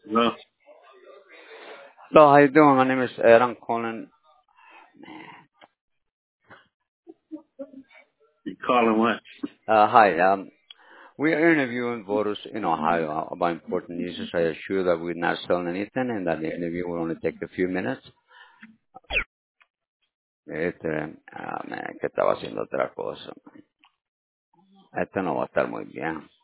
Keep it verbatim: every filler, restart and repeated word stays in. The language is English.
Well, Hello, how you doing? My name is Ed. I'm calling. you calling what? Uh, hi. Um, we are interviewing voters in Ohio about important issues. I assure that we're not selling anything and that the interview will only take a few minutes. Este, ah, man, que estaba haciendo otra cosa. Esto no va a estar muy bien.